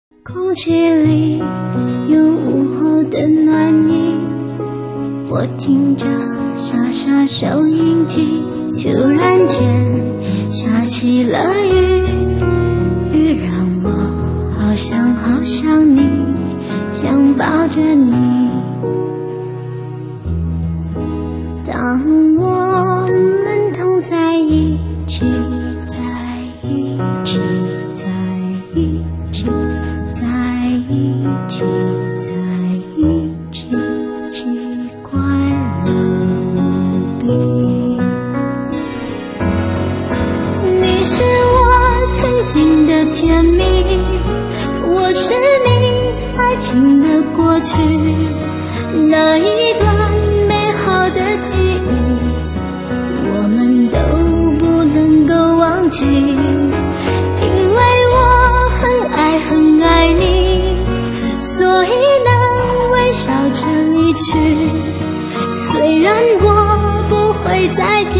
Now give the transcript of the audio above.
空气里有午后的暖意，我听着沙沙收音机，突然间下起了雨，雨让我好想好想你，想抱着你。当我们同在一起，在一起，在一起，在一起，在一起，奇怪了无比。你是我曾经的甜蜜，我是你爱情的过去，那一段美好的记忆，我们都不能够忘记，因为我很爱很爱你，所以能微笑着离去。虽然我不会再见